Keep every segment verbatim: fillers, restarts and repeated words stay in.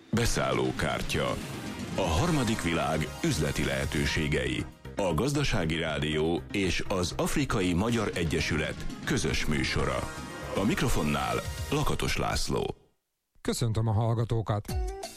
Beszállókártya. A harmadik világ üzleti lehetőségei. A Gazdasági Rádió és az Afrikai Magyar Egyesület közös műsora. A mikrofonnál Lakatos László. Köszöntöm a hallgatókat!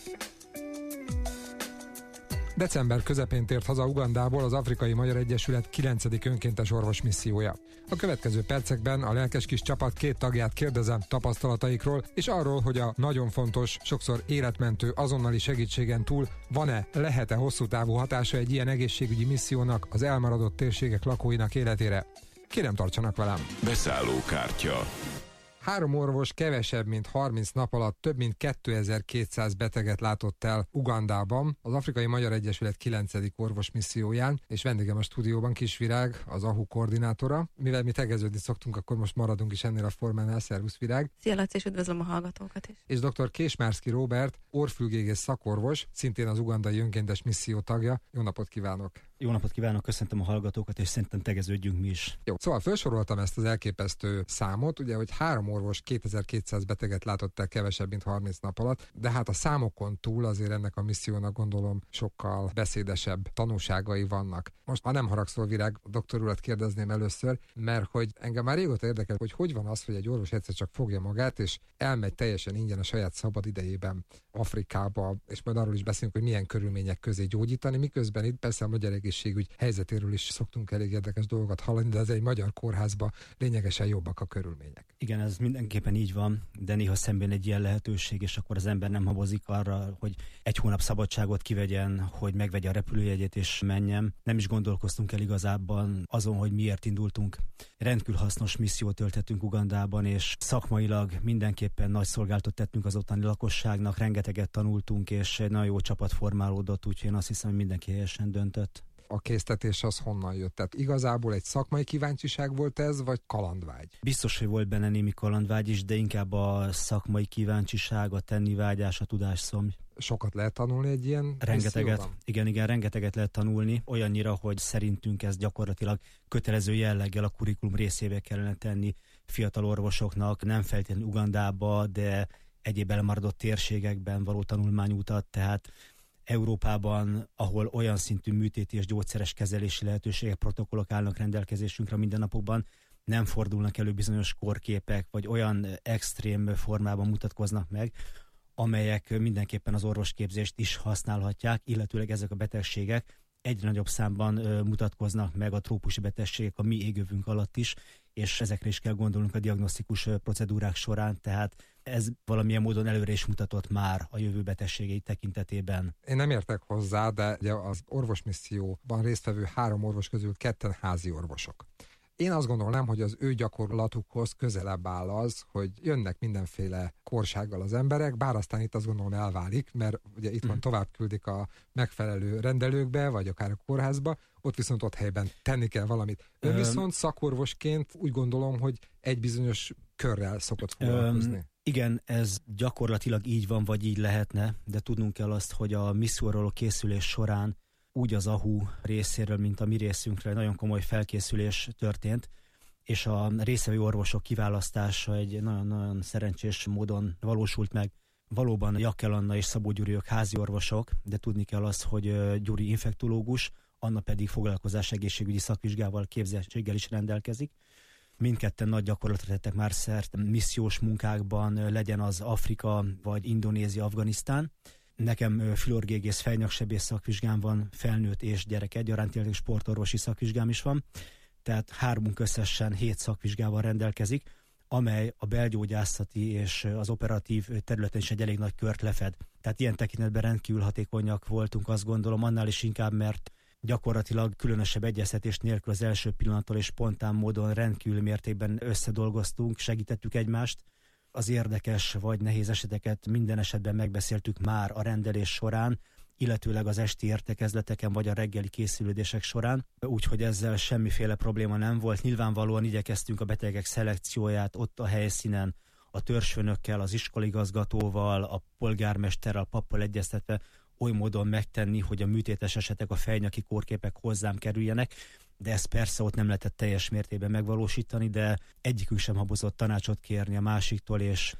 December közepén tért haza Ugandából az Afrikai Magyar Egyesület kilencedik önkéntes orvos missziója. A következő percekben a lelkes kis csapat két tagját kérdezem tapasztalataikról, és arról, hogy a nagyon fontos, sokszor életmentő azonnali segítségen túl van-e, lehet-e hosszú távú hatása egy ilyen egészségügyi missziónak az elmaradott térségek lakóinak életére. Kérem, tartsanak velem! Beszállókártya. Három orvos kevesebb, mint harminc nap alatt több mint kétezer-kétszáz beteget látott el Ugandában, az Afrikai Magyar Egyesület kilencedik orvos misszióján, és vendégem a stúdióban Kis Virág, az á há u koordinátora. Mivel mi tegeződni szoktunk, akkor most maradunk is ennél a formánál. Szervusz, Virág! Szia, Laci, és üdvözlöm a hallgatókat is! És dr. Késmárszky Róbert, orrfülgégész szakorvos, szintén az ugandai önkéntes misszió tagja. Jó napot kívánok! Jó napot kívánok, köszöntöm a hallgatókat, és szerintem tegeződjünk mi is. Jó, szóval felsoroltam ezt az elképesztő számot, ugye, hogy három orvos kétezer-kétszáz beteget látott el kevesebb, mint harminc nap alatt, de hát a számokon túl azért ennek a missziónak gondolom sokkal beszédesebb tanúságai vannak. Most, ha nem haragszol, Virág, doktor urat kérdezném először, mert hogy engem már régóta érdekel, hogy hogy van az, hogy egy orvos egyszer csak fogja magát, és elmegy teljesen ingyen a saját szabad idejében Afrikába, és majd arról is beszélünk, hogy milyen körülmények közé gyógyítani, miközben itt persze a magyar egészségügy helyzetéről is szoktunk elég érdekes dolgokat hallani, de ez egy magyar kórházban lényegesen jobbak a körülmények. Igen, ez mindenképpen így van, de néha szemben egy ilyen lehetőség, és akkor az ember nem habozik arra, hogy egy hónap szabadságot kivegyen, hogy megvegye a repülőjegyet és menjen. Nem is gondolkoztunk el igazában azon, hogy miért indultunk. Rendkívül hasznos missziót töltettünk Ugandában, és szakmailag mindenképpen nagy szolgálatot tettünk az ottani lakosságnak, rengeteget tanultunk, és egy nagyon jó csapat formálódott, úgyhogy én azt hiszem, hogy mindenki helyesen döntött. A késztetés az honnan jött? Tehát igazából egy szakmai kíváncsiság volt ez, vagy kalandvágy? Biztos, hogy volt benne némi kalandvágy is, de inkább a szakmai kíváncsiság, a tennivágyás, a tudásszomj. Sokat lehet tanulni egy ilyen Rengeteget, misszióban? igen, igen, rengeteget lehet tanulni, olyannyira, hogy szerintünk ez gyakorlatilag kötelező jelleggel a kurikulum részévé kellene tenni fiatal orvosoknak, nem feltétlenül Ugandába, de egyéb elmaradott térségekben való tanulmányutat, tehát Európában, ahol olyan szintű műtéti és gyógyszeres kezelési lehetőségek, protokollok állnak rendelkezésünkre mindennapokban, nem fordulnak elő bizonyos kórképek, vagy olyan extrém formában mutatkoznak meg, amelyek mindenképpen az orvosképzést is használhatják, illetőleg ezek a betegségek egyre nagyobb számban mutatkoznak meg a trópusi betegségek a mi égövünk alatt is, és ezekre is kell gondolnunk a diagnosztikus procedúrák során, tehát ez valamilyen módon előre is mutatott már a jövő betegségei tekintetében. Én nem értek hozzá, de ugye az orvosmisszióban résztvevő három orvos közül ketten házi orvosok. Én azt gondolnám, hogy az ő gyakorlatukhoz közelebb áll az, hogy jönnek mindenféle korsággal az emberek, bár aztán itt azt gondolom elválik, mert ugye itt van, tovább küldik a megfelelő rendelőkbe, vagy akár a kórházba, ott viszont ott helyben tenni kell valamit. Ön viszont szakorvosként úgy gondolom, hogy egy bizonyos körrel szokott foglalkozni. Um, igen, ez gyakorlatilag így van, vagy így lehetne, de tudnunk kell azt, hogy a misszióról készülés során úgy az á há u részéről, mint a mi részünkre nagyon komoly felkészülés történt, és a résztvevő orvosok kiválasztása egy nagyon-nagyon szerencsés módon valósult meg. Valóban Jakkel Anna és Szabó Gyuri ők házi orvosok, de tudni kell azt, hogy Gyuri infektológus, Anna pedig foglalkozás egészségügyi szakvizsgával, képzettséggel is rendelkezik. Mindketten nagy gyakorlatra tettek már szert missziós munkákban, legyen az Afrika vagy Indonézia, Afganisztán. Nekem fülorgégész fejnyaksebész szakvizsgám van, felnőtt és gyerek egyaránt, illetve sportorvosi szakvizsgám is van, tehát hármunk összesen hét szakvizsgával rendelkezik, amely a belgyógyászati és az operatív területen is egy elég nagy kört lefed. Tehát ilyen tekintetben rendkívül hatékonyak voltunk, azt gondolom, annál is inkább, mert gyakorlatilag különösebb egyeztetés nélkül az első pillanattól és spontán módon rendkívül mértékben összedolgoztunk, segítettük egymást. Az érdekes vagy nehéz eseteket minden esetben megbeszéltük már a rendelés során, illetőleg az esti értekezleteken vagy a reggeli készülődések során, úgyhogy ezzel semmiféle probléma nem volt. Nyilvánvalóan igyekeztünk a betegek szelekcióját ott a helyszínen, a törzsfőnökkel, az iskoligazgatóval, a polgármesterrel, a pappal egyeztetve oly módon megtenni, hogy a műtétes esetek, a fejnyaki kórképek hozzám kerüljenek, de ezt persze ott nem lehetett teljes mértékben megvalósítani, de egyikünk sem habozott tanácsot kérni a másiktól, és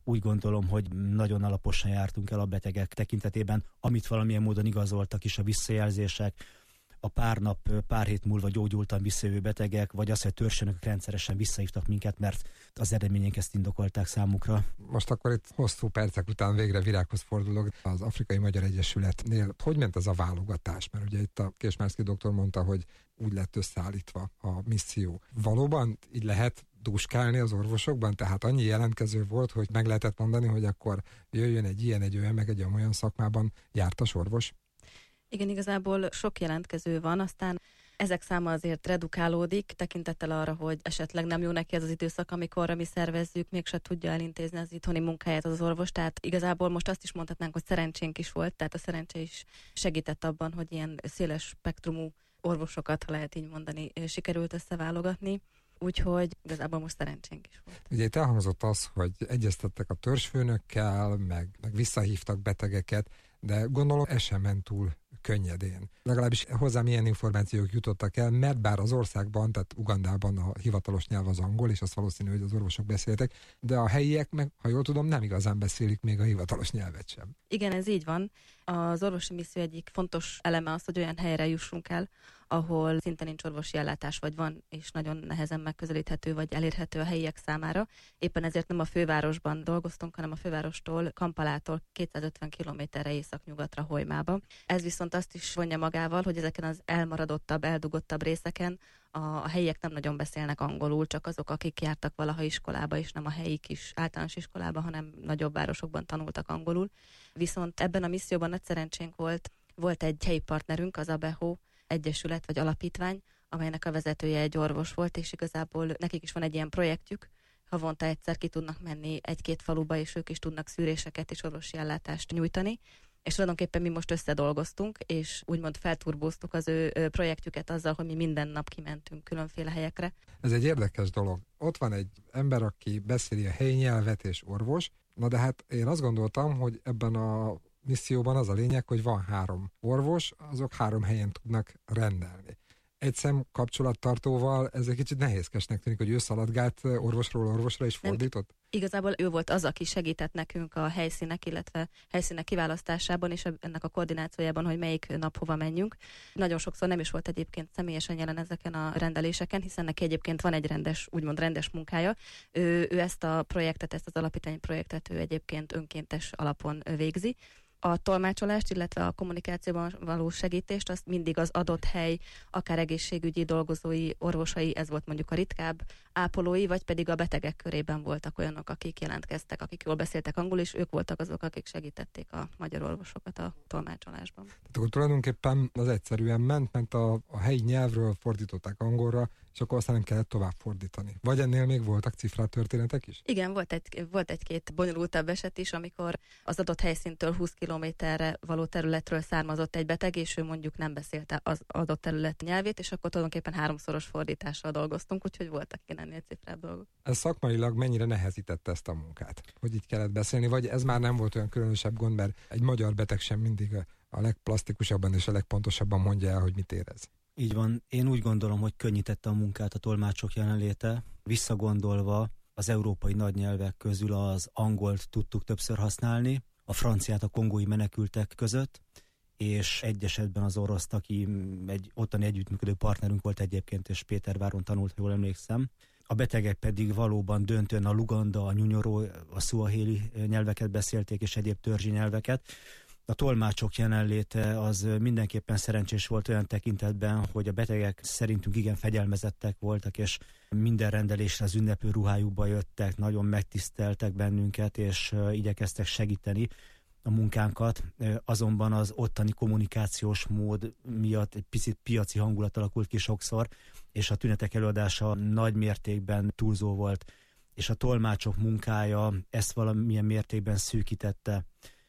úgy gondolom, hogy nagyon alaposan jártunk el a betegek tekintetében, amit valamilyen módon igazoltak is a visszajelzések, a pár nap, pár hét múlva gyógyultan visszajövő betegek, vagy az, hogy törzsönök rendszeresen visszahívtak minket, mert az eredmények ezt indokolták számukra. Most akkor itt hosszú percek után végre Virághoz fordulok. Az Afrikai Magyar Egyesületnél hogy ment ez a válogatás? Mert ugye itt a Késmárszky doktor mondta, hogy úgy lett összeállítva a misszió. Valóban így lehet dúskálni az orvosokban? Tehát annyi jelentkező volt, hogy meg lehetett mondani, hogy akkor jöjjön egy ilyen, egy olyan, meg egy olyan szakmában jártas orvos? Igen, igazából sok jelentkező van, aztán ezek száma azért redukálódik, tekintettel arra, hogy esetleg nem jó neki ez az időszak, amikor mi szervezzük, mégse tudja elintézni az itthoni munkáját az orvos, tehát igazából most azt is mondhatnánk, hogy szerencsénk is volt, tehát a szerencse is segített abban, hogy ilyen széles spektrumú orvosokat, ha lehet így mondani, sikerült összeválogatni. Úgyhogy igazából most szerencsénk is volt. Ugye itt elhangzott az, hogy egyeztettek a törzsfőnökkel, meg, meg visszahívtak betegeket, de gondolom ez sem ment túl könnyedén. Legalábbis hozzám ilyen információk jutottak el, mert bár az országban, tehát Ugandában a hivatalos nyelv az angol, és azt valószínű, hogy az orvosok beszéltek, de a helyiek meg, ha jól tudom, nem igazán beszélik még a hivatalos nyelvet sem. Igen, ez így van. Az orvosi misszió egyik fontos eleme az, hogy olyan helyre jussunk el, ahol szinte nincs orvosi ellátás, vagy van, és nagyon nehezen megközelíthető, vagy elérhető a helyiek számára. Éppen ezért nem a fővárosban dolgoztunk, hanem a fővárostól, Kampalától kétszázötven kilométerre északnyugatra Holymába. Ez viszont azt is vonja magával, hogy ezeken az elmaradottabb, eldugottabb részeken a, a helyiek nem nagyon beszélnek angolul, csak azok, akik jártak valaha iskolába, és nem a helyi kis általános iskolába, hanem nagyobb városokban tanultak angolul. Viszont ebben a misszióban nagy szerencsénk volt, volt egy helyi partnerünk, az Abeho Egyesület vagy alapítvány, amelynek a vezetője egy orvos volt, és igazából nekik is van egy ilyen projektjük, havonta egyszer ki tudnak menni egy-két faluba, és ők is tudnak szűréseket és orvosi ellátást nyújtani. És tulajdonképpen mi most összedolgoztunk, és úgymond felturbóztuk az ő projektjüket azzal, hogy mi minden nap kimentünk különféle helyekre. Ez egy érdekes dolog. Ott van egy ember, aki beszéli a helyi nyelvet és orvos, na de hát én azt gondoltam, hogy ebben a misszióban az a lényeg, hogy van három orvos, azok három helyen tudnak rendelni. Egy szem kapcsolattartóval ez egy kicsit nehézkesnek tűnik, hogy ő szaladgált orvosról orvosra is fordított? Nem. Igazából ő volt az, aki segített nekünk a helyszínek, illetve helyszínek kiválasztásában és ennek a koordinációjában, hogy melyik nap hova menjünk. Nagyon sokszor nem is volt egyébként személyesen jelen ezeken a rendeléseken, hiszen neki egyébként van egy rendes, úgymond rendes munkája. Ő, ő ezt a projektet, ezt az alapítványi projektet ő egyébként önkéntes alapon végzi. A tolmácsolást, illetve a kommunikációban való segítést, azt mindig az adott hely, akár egészségügyi dolgozói, orvosai, ez volt mondjuk a ritkább, ápolói, vagy pedig a betegek körében voltak olyanok, akik jelentkeztek, akik jól beszéltek angolul, és ők voltak azok, akik segítették a magyar orvosokat a tolmácsolásban. Tehát akkor tulajdonképpen az egyszerűen ment, mert a, a helyi nyelvről fordították angolra, és akkor aztán nem kellett tovább fordítani. Vagy ennél még voltak cifrát történetek is? Igen, volt, egy, volt egy-két bonyolultabb eset is, amikor az adott helyszíntől húsz kilométerre való területről származott egy beteg, és ő mondjuk nem beszélte az adott terület nyelvét, és akkor tulajdonképpen háromszoros fordítással dolgoztunk, úgyhogy voltak ilyen ennél cifrább dolgok. Ez szakmailag mennyire nehezítette ezt a munkát? Hogy így kellett beszélni, vagy ez már nem volt olyan különösebb gond, mert egy magyar beteg sem mindig a legplastikusabban és a legpontosabban mondja el, hogy mit érez. Így van. Én úgy gondolom, hogy könnyítette a munkát a tolmácsok jelenléte. Visszagondolva az európai nagynyelvek közül az angolt tudtuk többször használni, a franciát a kongói menekültek között, és egy esetben az oroszt, aki egy ottani együttműködő partnerünk volt egyébként, és Péterváron tanult, jól emlékszem. A betegek pedig valóban döntően a luganda, a nyunyoró, a szuahéli nyelveket beszélték, és egyéb törzsi nyelveket. A tolmácsok jelenléte az mindenképpen szerencsés volt olyan tekintetben, hogy a betegek szerintünk igen fegyelmezettek voltak, és minden rendelésre az ünneplő ruhájukba jöttek, nagyon megtiszteltek bennünket, és igyekeztek segíteni a munkánkat. Azonban az ottani kommunikációs mód miatt egy picit piaci hangulat alakult ki sokszor, és a tünetek előadása nagy mértékben túlzó volt, és a tolmácsok munkája ezt valamilyen mértékben szűkítette,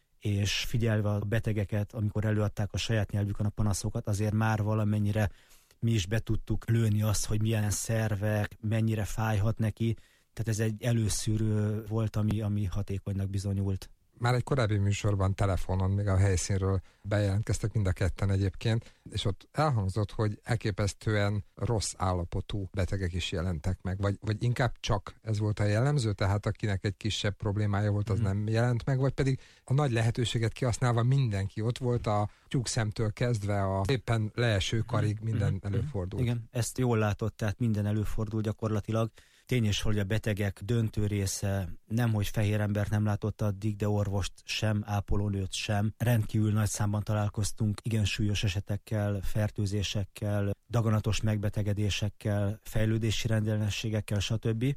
és figyelve a betegeket, amikor előadták a saját nyelvükön a panaszokat, azért már valamennyire mi is be tudtuk lőni azt, hogy milyen szervek, mennyire fájhat neki, tehát ez egy előszűrő volt, ami, ami hatékonynak bizonyult. Már egy korábbi műsorban telefonon, még a helyszínről bejelentkeztek mind a ketten egyébként, és ott elhangzott, hogy elképesztően rossz állapotú betegek is jelentek meg, vagy, vagy inkább csak ez volt a jellemző, tehát akinek egy kisebb problémája volt, az mm. nem jelent meg, vagy pedig a nagy lehetőséget kihasználva mindenki ott volt, a tyúkszemtől kezdve a éppen leeső karig minden mm. előfordult. Igen, ezt jól látott, tehát minden előfordul gyakorlatilag. Tény is, hogy a betegek döntő része nemhogy fehér embert nem látott addig, de orvost sem, ápolónőt sem. Rendkívül nagy számban találkoztunk igen súlyos esetekkel, fertőzésekkel, daganatos megbetegedésekkel, fejlődési rendellenességekkel, stb.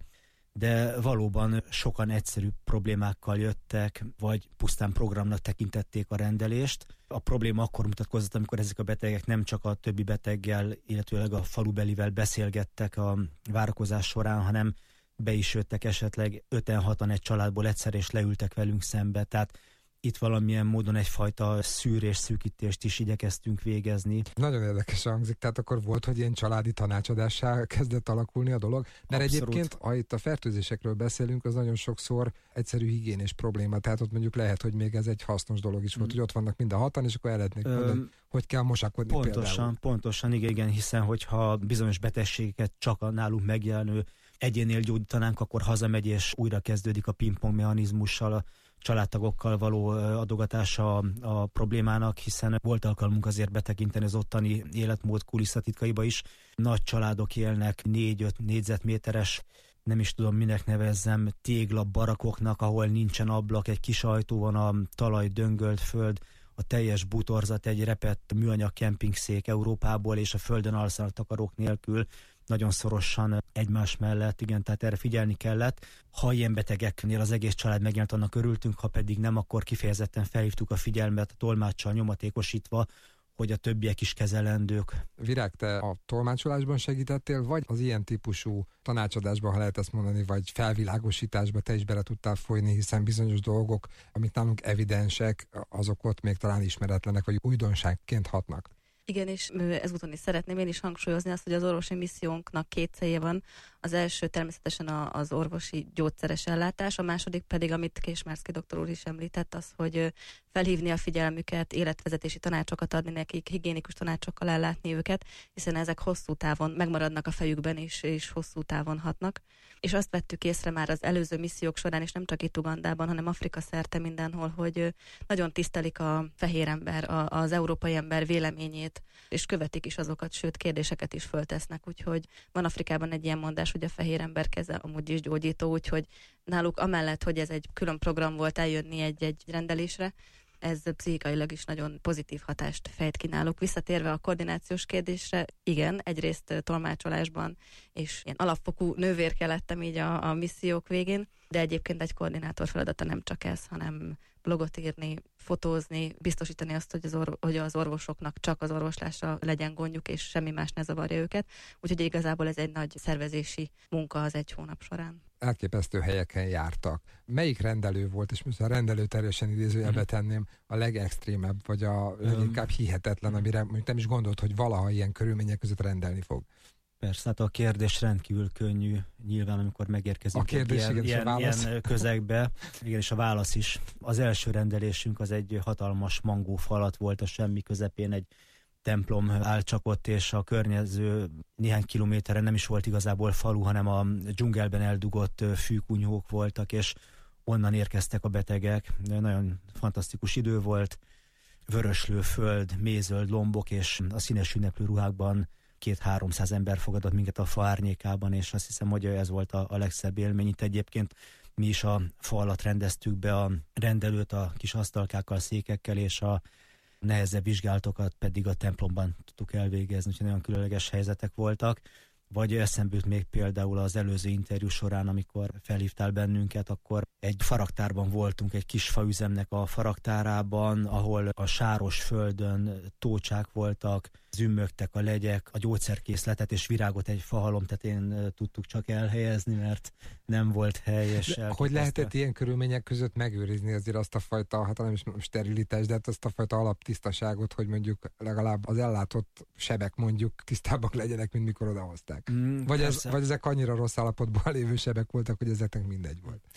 De valóban sokan egyszerű problémákkal jöttek, vagy pusztán programnak tekintették a rendelést. A probléma akkor mutatkozott, amikor ezek a betegek nem csak a többi beteggel, illetőleg a falubelivel beszélgettek a várakozás során, hanem be is jöttek esetleg öten-hatan egy családból egyszer, és leültek velünk szembe. Tehát itt valamilyen módon egyfajta szűrés, szűkítést is igyekeztünk végezni. Nagyon érdekes hangzik, tehát akkor volt, hogy ilyen családi tanácsadássá kezdett alakulni a dolog, mert Abszolút. Egyébként, ha itt a fertőzésekről beszélünk, az nagyon sokszor egyszerű higiénés probléma, tehát ott mondjuk lehet, hogy még ez egy hasznos dolog is volt, mm. hogy ott vannak mind a hatan, és akkor el lehetnék Öm, mondani, hogy kell mosakodni pontosan, például. Pontosan, igen, igen, hiszen hogyha bizonyos betegségeket csak a nálunk megjelenő egyénél gyógyítanánk, akkor hazamegy, és újra kezdődik a pingpong mechanizmussal, a családtagokkal való adogatása a problémának, hiszen volt alkalmunk azért betekinteni az ottani életmód kulisszatitkaiba is. Nagy családok élnek négy-öt négyzetméteres, nem is tudom minek nevezzem, tégla barakoknak, ahol nincsen ablak, egy kis ajtó van, a talaj döngölt föld, a teljes bútorzat egy repett műanyag kempingszék Európából, és a földön alszanak takarók nélkül, nagyon szorosan egymás mellett, igen, tehát erre figyelni kellett. Ha ilyen betegeknél az egész család megjelent, annak örültünk, ha pedig nem, akkor kifejezetten felhívtuk a figyelmet a tolmáccsal nyomatékosítva, hogy a többiek is kezelendők. Virág, te a tolmácsolásban segítettél, vagy az ilyen típusú tanácsadásban, ha lehet ezt mondani, vagy felvilágosításba te is bele tudtál folyni, hiszen bizonyos dolgok, amik nálunk evidensek, azok ott még talán ismeretlenek, vagy újdonságként hatnak. Igen, és ezúton is szeretném én is hangsúlyozni azt, hogy az orvosi missziónknak két célja van. Az első természetesen az orvosi gyógyszeres ellátás, a második pedig, amit Késmárszky doktor úr is említett, az, hogy felhívni a figyelmüket, életvezetési tanácsokat adni nekik, higiénikus tanácsokkal ellátni őket, hiszen ezek hosszú távon megmaradnak a fejükben is, és hosszú távon hatnak. És azt vettük észre már az előző missziók során, és nem csak itt Ugandában, hanem Afrika szerte mindenhol, hogy nagyon tisztelik a fehér ember, a, az európai ember véleményét, és követik is azokat, sőt kérdéseket is föltesznek, úgyhogy van Afrikában egy ilyen mondás, hogy a fehér ember keze amúgy is gyógyító, úgyhogy náluk amellett, hogy ez egy külön program volt eljönni egy-egy rendelésre, ez pszichikailag is nagyon pozitív hatást fejt ki náluk. Visszatérve a koordinációs kérdésre, igen, egyrészt tolmácsolásban és ilyen alapfokú nővérke lettem így a, a missziók végén, de egyébként egy koordinátor feladata nem csak ez, hanem blogot írni, fotózni, biztosítani azt, hogy az, orvo- hogy az orvosoknak csak az orvoslásra legyen gondjuk, és semmi más ne zavarja őket. Úgyhogy igazából ez egy nagy szervezési munka az egy hónap során. Elképesztő helyeken jártak. Melyik rendelő volt, és most a rendelő teljesen idézőjelbe tenném, a legextrémebb, vagy a leginkább hihetetlen, amire mondjuk nem is gondolt, hogy valaha ilyen körülmények között rendelni fog? Persze, hát a kérdés rendkívül könnyű, nyilván amikor megérkezünk a kérdés, ilyen, igen, ilyen, ilyen közegbe. Igen, és a válasz is. Az első rendelésünk az egy hatalmas mangófalat volt, a semmi közepén egy templom áll csak ott, és a környező néhány kilométerre nem is volt igazából falu, hanem a dzsungelben eldugott fűkunyhók voltak, és onnan érkeztek a betegek. Nagyon fantasztikus idő volt, vöröslő föld, mézöld lombok, és a színes ünneplő ruhákban két-háromszáz ember fogadott minket a fa árnyékában, és azt hiszem, hogy ez volt a, a legszebb élmény. Itt egyébként mi is a fa alatt rendeztük be a rendelőt a kis asztalkákkal, székekkel, és a nehezebb vizsgálatokat pedig a templomban tudtuk elvégezni, úgyhogy nagyon különleges helyzetek voltak. Vagy eszembe jut még például az előző interjú során, amikor felhívtál bennünket, akkor egy faraktárban voltunk, egy kis faüzemnek a faraktárában, ahol a sáros földön tócsák voltak, zümmögtek a legyek, a gyógyszerkészletet és virágot egy fahalom tetején tudtuk csak elhelyezni, mert nem volt hely. És hogy lehetett ilyen körülmények között megőrizni azért azt a fajta, hát nem is sterilitás, de hát azt a fajta alaptisztaságot, hogy mondjuk legalább az ellátott sebek mondjuk tisztábbak legyenek, mint mikor odahozták. Mm, vagy, ez, vagy ezek annyira rossz állapotban lévő sebek voltak, hogy ezeknek mindegy volt?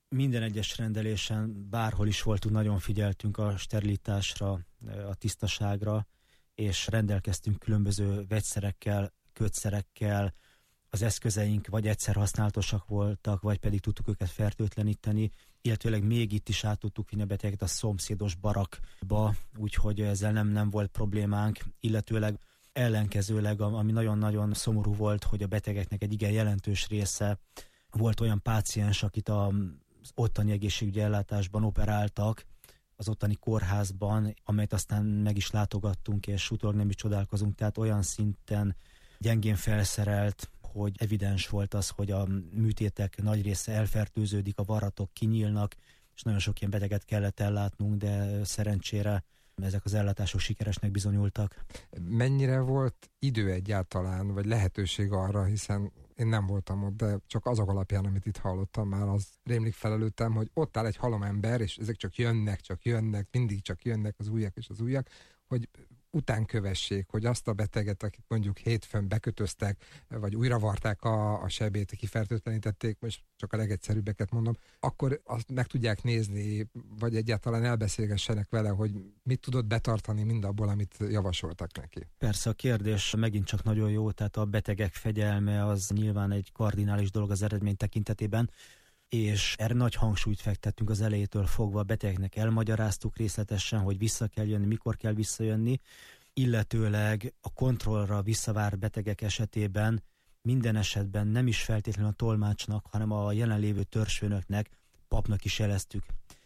Minden egyes rendelésen, bárhol is voltunk, nagyon figyeltünk a sterilitásra, a tisztaságra, és rendelkeztünk különböző vegyszerekkel, kötszerekkel, az eszközeink vagy egyszer használatosak voltak, vagy pedig tudtuk őket fertőtleníteni, illetőleg még itt is át tudtuk vinni a betegeket a szomszédos barakba, úgyhogy ezzel nem, nem volt problémánk, illetőleg ellenkezőleg, ami nagyon-nagyon szomorú volt, hogy a betegeknek egy igen jelentős része volt olyan páciens, akit az ottani egészségügyi ellátásban operáltak, az ottani kórházban, amelyet aztán meg is látogattunk, és utólag nem is csodálkozunk, tehát olyan szinten gyengén felszerelt, hogy evidens volt az, hogy a műtétek nagy része elfertőződik, a varratok kinyílnak, és nagyon sok ilyen beteget kellett ellátnunk, de szerencsére ezek az ellátások sikeresnek bizonyultak. Mennyire volt idő egyáltalán, vagy lehetőség arra, hiszen én nem voltam ott, de csak azok alapján, amit itt hallottam, már az rémlik fel előttem, hogy ott áll egy halom ember, és ezek csak jönnek, csak jönnek, mindig csak jönnek az újak és az újak, hogy utánkövessék, hogy azt a beteget, akit mondjuk hétfőn bekötöztek, vagy újra varták a, a sebét, kifertőtlenítették, most csak a legegyszerűbbeket mondom, akkor azt meg tudják nézni, vagy egyáltalán elbeszélgessenek vele, hogy mit tudott betartani mindabból, amit javasoltak neki. Persze a kérdés megint csak nagyon jó, tehát a betegek fegyelme az nyilván egy kardinális dolog az eredmény tekintetében, és erre nagy hangsúlyt fektettünk az elejétől fogva, a betegeknek elmagyaráztuk részletesen, hogy vissza kell jönni, mikor kell visszajönni, illetőleg a kontrollra visszavárt betegek esetében minden esetben nem is feltétlenül a tolmácsnak, hanem a jelenlévő törzsfőnöknek, papnak is jeleztük,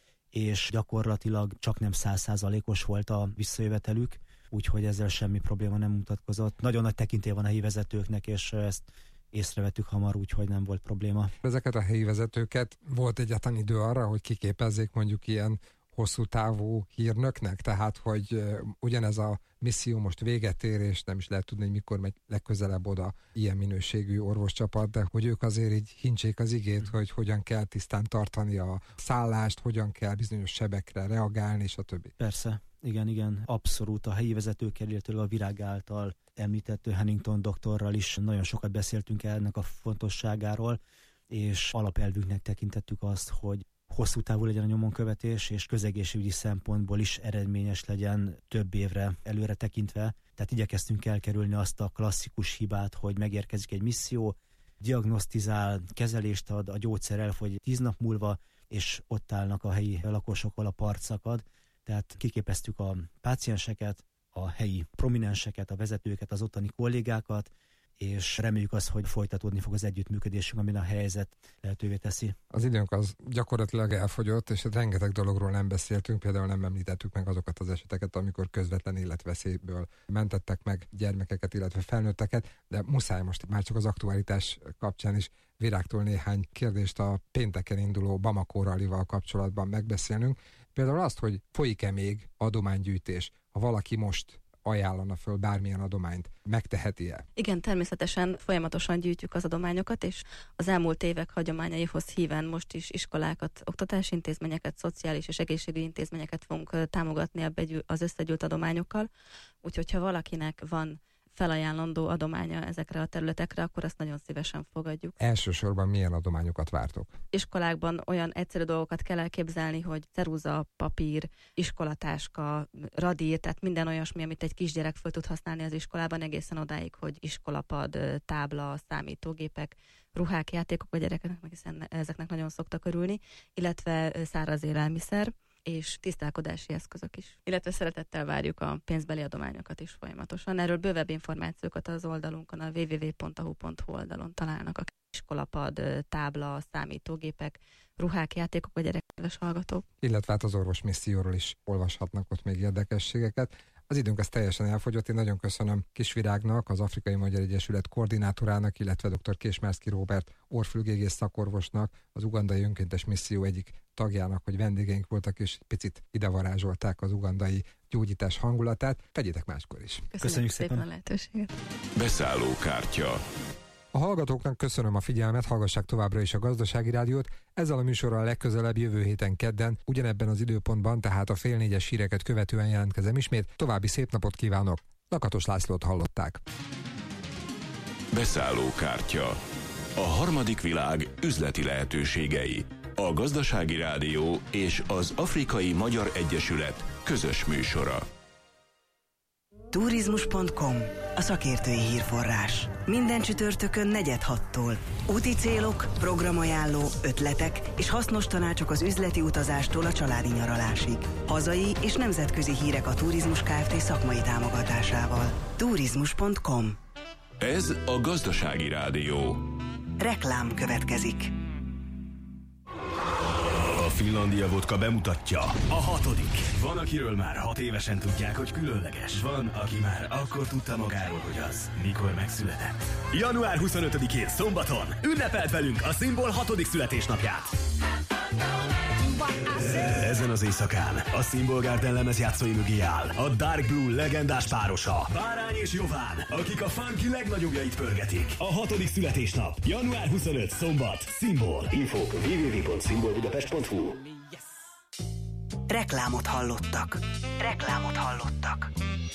és gyakorlatilag csak nem száz százalékos volt a visszajövetelük, úgyhogy ezzel semmi probléma nem mutatkozott. Nagyon nagy tekintély van a helyi vezetőknek, és ezt észrevettük hamar, úgyhogy nem volt probléma. Ezeket a helyi vezetőket volt egyáltalán idő arra, hogy kiképezzék mondjuk ilyen hosszú távú hírnöknek, tehát hogy ugyanez a misszió most véget ér, és nem is lehet tudni, hogy mikor megy legközelebb oda ilyen minőségű orvoscsapat, de hogy ők azért így hincsék az igét, hogy hogyan kell tisztán tartani a szállást, hogyan kell bizonyos sebekre reagálni, és a többi. Persze, igen, igen, abszolút a helyi vezetőkkel, illetve a Virág által említett Hennington doktorral is nagyon sokat beszéltünk ennek a fontosságáról, és alapelvünknek tekintettük azt, hogy hosszú távú legyen a nyomonkövetés, és közegészségügyi szempontból is eredményes legyen több évre előre tekintve. Tehát igyekeztünk elkerülni azt a klasszikus hibát, hogy megérkezik egy misszió, diagnosztizál, kezelést ad, a gyógyszer elfogy tíz nap múlva, és ott állnak a helyi lakosokkal, a part szakad. Tehát kiképeztük a pácienseket, a helyi prominenseket, a vezetőket, az ottani kollégákat, és reméljük azt, hogy folytatódni fog az együttműködésünk, amin a helyzet lehetővé teszi. Az időnk az gyakorlatilag elfogyott, és rengeteg dologról nem beszéltünk, például nem említettük meg azokat az eseteket, amikor közvetlen életveszélyből mentettek meg gyermekeket, illetve felnőtteket, de muszáj most már csak az aktualitás kapcsán is Virágtól néhány kérdést a pénteken induló Bamako rallival kapcsolatban megbeszélnünk. Például azt, hogy folyik-e még adománygyűjtés, ha valaki most ajánlana föl bármilyen adományt, megteheti-e? Igen, természetesen folyamatosan gyűjtjük az adományokat, és az elmúlt évek hagyományaihoz híven most is iskolákat, oktatási intézményeket, szociális és egészségügyi intézményeket fogunk támogatni ebbe az összegyűjt adományokkal. Úgyhogy ha valakinek van felajánlandó adománya ezekre a területekre, akkor azt nagyon szívesen fogadjuk. Elsősorban milyen adományokat vártok? Iskolákban olyan egyszerű dolgokat kell elképzelni, hogy ceruza, papír, iskolatáska, radír, tehát minden olyasmi, amit egy kisgyerek föl tud használni az iskolában, egészen odáig, hogy iskolapad, tábla, számítógépek, ruhák, játékok a gyerekeknek, hiszen ezeknek nagyon szoktak örülni, illetve száraz élelmiszer és tisztálkodási eszközök is. Illetve szeretettel várjuk a pénzbeli adományokat is folyamatosan. Erről bővebb információkat az oldalunkon, a double-u double-u double-u pont a hu pont hu oldalon találnak. A iskolapad, tábla, számítógépek, ruhák, játékok a gyerekes hallgatók. Illetve hát az orvosmisszióról is olvashatnak ott még érdekességeket. Az időnk az teljesen elfogyott. Én nagyon köszönöm Kis Virágnak, az Afrikai Magyar Egyesület koordinátorának, illetve dr. Késmárszky Róbert orrfülgégész szakorvosnak, az ugandai önkéntes misszió egyik tagjának, hogy vendégeink voltak, és picit idevarázsolták az ugandai gyógyítás hangulatát. Tegyétek máskor is. Köszönjük, Köszönjük szépen a lehetőséget. Beszállókártya. A hallgatóknak köszönöm a figyelmet, hallgassák továbbra is a Gazdasági Rádiót. Ezzel a műsorral legközelebb jövő héten kedden, ugyanebben az időpontban, tehát a fél négyes híreket követően jelentkezem ismét. További szép napot kívánok! Lakatos Lászlót hallották. Beszállókártya. A harmadik világ üzleti lehetőségei. a Gazdasági Rádió és az Afrikai Magyar Egyesület közös műsora. Turizmus pont com, a szakértői hírforrás. Minden csütörtökön negyed hattól. Úti célok, programajánló, ötletek és hasznos tanácsok az üzleti utazástól a családi nyaralásig. Hazai és nemzetközi hírek a Turizmus Kft. Szakmai támogatásával. Turizmus pont com. Ez a Gazdasági Rádió. Reklám következik. A Finlandia Vodka bemutatja a hatodik. Van, akiről már hat évesen tudják, hogy különleges. Van, aki már akkor tudta magáról, hogy az mikor megszületett. január huszonötödikén szombaton ünnepelt velünk a Szimbol hatodik születésnapját. Ezen az éjszakán a Symbol Garden lemezjátszói mögé áll a Dark Blue legendás párosa, Bárány és Jován, akik a funky legnagyobbjait pörgetik. A hatodik születésnap, január huszonötödike szombat, Symbol. Info double-u double-u double-u pont symbol budapest pont hu. Reklámot hallottak. Reklámot hallottak.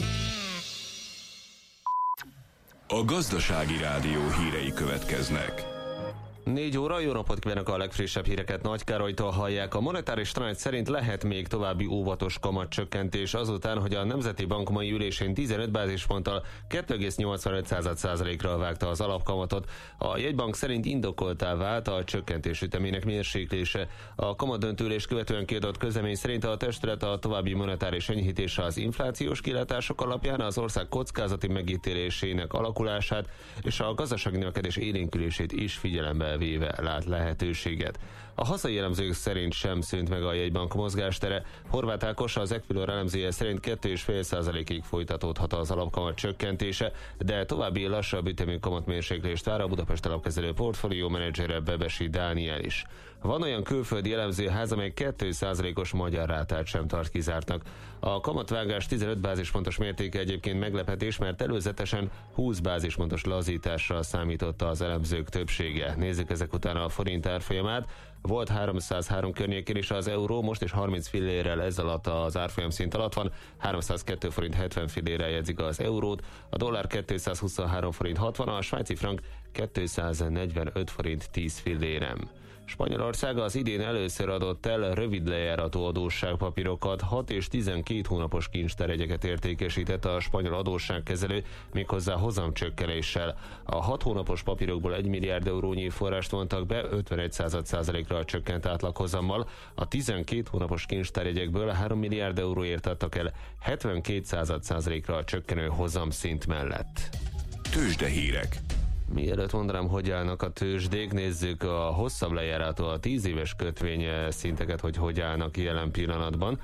A Gazdasági Rádió hírei következnek. Négy óra, jó napot kívánok, a legfrissebb híreket Nagy Károlytól hallják. A monetáris tanács szerint lehet még további óvatos kamatcsökkentés azután, hogy a Nemzeti Bank mai ülésén tizenöt bázisponttal kettő egész nyolcvanöt százalékra vágta az alapkamatot. A jegybank szerint indokoltá vált a csökkentés ütemének mérséklése. A kamatdöntőülés követően kiadott közlemény szerint a testület a további monetáris enyhítése az inflációs kilátások alapján az ország kockázati megítélésének alakulását és a gazdasági növekedés élénkülését is figyelembe véve lát lehetőséget. A hazai elemzők szerint sem szűnt meg a jegybank mozgástere. Horváth Ákos, az Equilor elemzője szerint két egész öt százalékig folytatódhat az alapkamat csökkentése, de további lassabb ütemű kamatmérséklést vár a Budapest alapkezelő portfólió menedzsere Bebesi Dániel is. Van olyan külföldi elemzőház, amely két százalékos magyar rátát sem tart kizártnak. A kamatvágás tizenöt bázispontos mértéke egyébként meglepetés, mert előzetesen húsz bázispontos lazításra számította az elemzők többsége. Nézzük ezek után a forint árfolyamát. Volt háromszázhárom környékén is az euró, most is harminc fillérrel ez alatt az árfolyam szint alatt van, háromszázkettő forint hetven fillérrel jegyzik az eurót, a dollár kétszázhuszonhárom forint hatvan, a svájci frank kétszáznegyvenöt forint tíz fillérem. Spanyolország az idén először adott el rövid lejáratú adósságpapírokat, hat és tizenkét hónapos kincstárjegyeket értékesített a spanyol adósságkezelő, méghozzá hozamcsökkenéssel. A hat hónapos papírokból egy milliárd eurónyi forrást vontak be, ötvenegy százalékra csökkent átlaghozammal, a tizenkét hónapos kincstárjegyekből három milliárd euróért adtak el, hetvenkét százalékra csökkenő hozamszint mellett. Tőzsdehírek. Mielőtt mondanám, hogy állnak a tőzsdék, nézzük a hosszabb lejáratú, a tíz éves kötvény szinteket, hogy hogy állnak jelen pillanatban.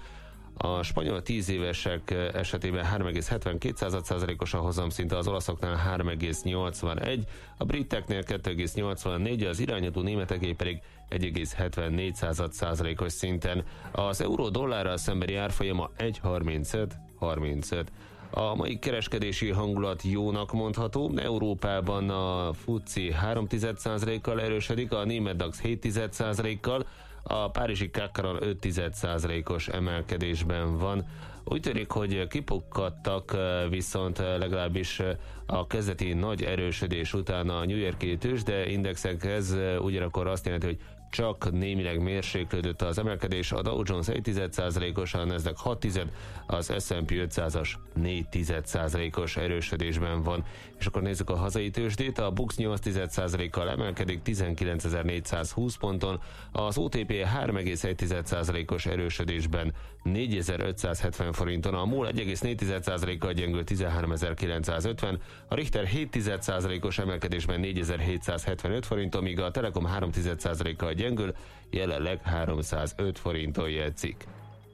A spanyol tíz évesek esetében három egész hetvenkét százalékos a hozamszint, az olaszoknál három egész nyolcvanegy, a briteknél kettő egész nyolcvannégy, az irányadó németeké pedig egy egész hetvennégy százalékos szinten. Az euró dollárral szembeni árfolyama egy harmincöt harmincöt. A mai kereskedési hangulat jónak mondható. Európában a FUCI három egész egy százalékkal erősödik, a német DAX hét egész egy százalékkal, a párizsi Kakaron öt egész egy százalékos emelkedésben van. Úgy tűnik, hogy kipukkadtak viszont legalábbis a kezdeti nagy erősödés után a New York-i tőzsde indexekhez, ugyanakkor azt jelenti, hogy csak némileg mérséklődött az emelkedés, a Dow Jones egy egész egy százalékos, a Nasdaq hat tized, az es and pé ötszázas négy egész egy százalékos erősödésben van. És akkor nézzük a hazai tőzsdét, a Bux nyolc egész egy százalékkal emelkedik tizenkilencezer-négyszázhúsz ponton, az o té pé három egész egy százalékos erősödésben négyezer-ötszázhetven forinton, a MOL egy egész négy százalékkal gyengül tizenháromezer-kilencszázötven, a Richter hét egész egy százalékos emelkedésben négyezer-hétszázhetvenöt forinton, míg a Telekom három egész egy százalékkal gyengül, jelenleg háromszázöt forinton jegyzik.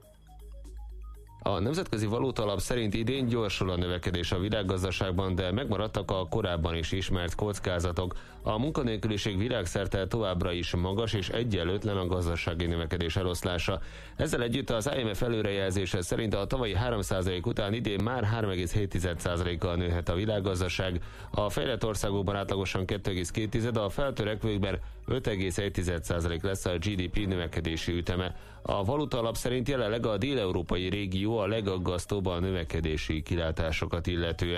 A Nemzetközi Valótalap szerint idén gyorsul a növekedés a világgazdaságban, de megmaradtak a korábban is ismert kockázatok. A munkanélküliség világszerte továbbra is magas és egyenlőtlen a gazdasági növekedés eloszlása. Ezzel együtt az i em ef előrejelzése szerint a tavalyi három százalék után idén már három egész hét százalékkal nőhet a világgazdaság. A fejlett országokban átlagosan kettő egész két, a feltörekvőkben öt egész egy százalék lesz a gé dé pé növekedési üteme. A Valutaalap szerint jelenleg a dél-európai régió a legaggasztóbb a növekedési kilátásokat illetően.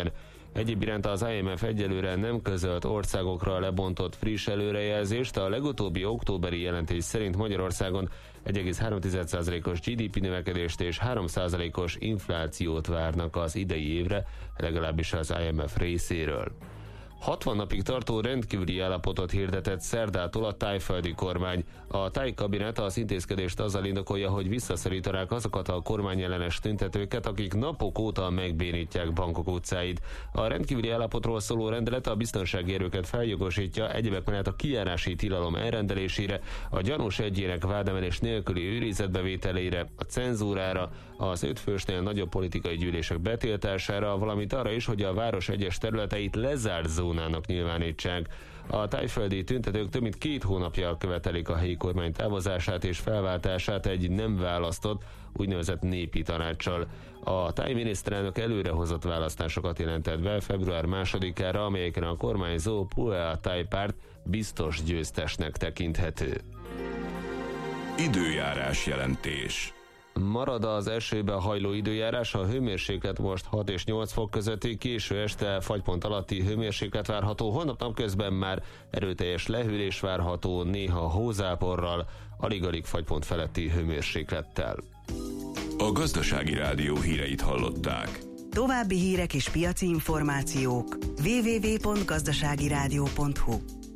Egyéb iránt az I M F egyelőre nem közölt országokra lebontott friss előrejelzést. A legutóbbi októberi jelentés szerint Magyarországon egy egész három százalékos G D P növekedést és három százalékos inflációt várnak az idei évre, legalábbis az I M F részéről. hatvan napig tartó rendkívüli állapotot hirdetett szerdától a tájföldi kormány. A táj kabinet az intézkedést azzal indokolja, hogy visszaszorítanák azokat a kormányellenes tüntetőket, akik napok óta megbénítják Bangkok utcáit. A rendkívüli állapotról szóló rendelet a biztonsági erőket feljogosítja egyebek mellett a kijárási tilalom elrendelésére, a gyanús egyének vádemelés nélküli őrizetbevételére, a cenzúrára, az öt fősnél nagyobb politikai gyűlések betiltására, valamint arra is, hogy a város egyes területeit lezárt zónának nyilvánítsák. A tájföldi tüntetők több mint két hónapja követelik a helyi kormány távozását és felváltását egy nem választott, úgynevezett népi tanácssal. A táj miniszterelnök előrehozott választásokat jelentett be február másodikára, amelyeken a kormányzó Pheu Thai párt biztos győztesnek tekinthető. Időjárás jelentés. Marad az esőbe hajló időjárás, a hőmérséklet most hat és nyolc fok közötti, késő este fagypont alatti hőmérséklet várható, holnap napközben már erőteljes lehűlés várható, néha hózáporral, alig-alig fagypont feletti hőmérséklettel. A Gazdasági Rádió híreit hallották. További hírek és piaci információk double-u double-u double-u pont gazdaságirádió pont hu.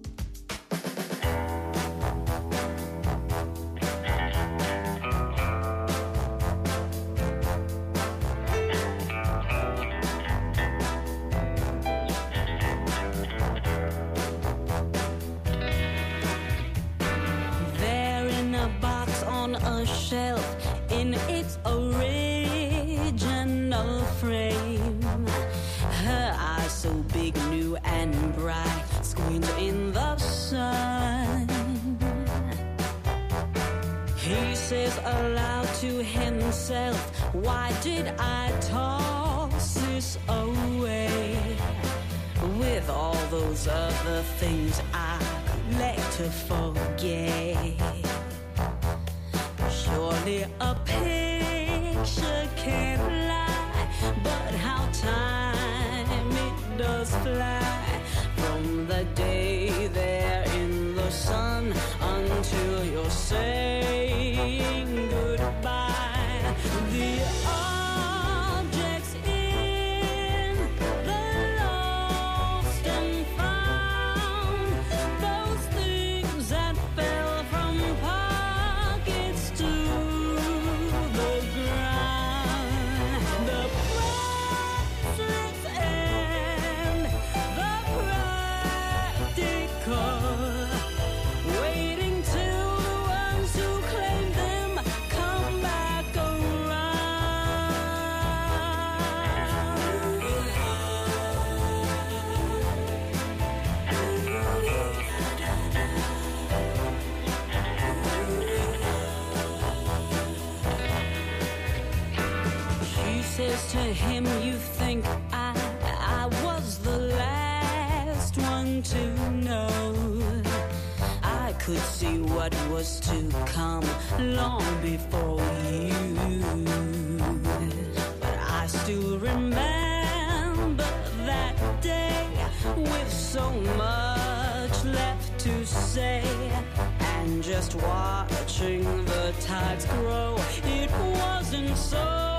In its original frame, her eyes so big, new and bright, squint in the sun. He says aloud to himself, why did I toss this away? With all those other things I'd like to forget. Surely a picture can't lie, but how time it does fly, from the day there in the sun until you're saying goodbye. The objects in the lost and found, those things that fell from pockets to the ground, the priceless and the practical, waiting till the ones who claim them come back She says to him, you think I, I was the last one to know. I could see what was to come long before you, but I still remember that day with so much left to say, and just watching the tides grow, it wasn't so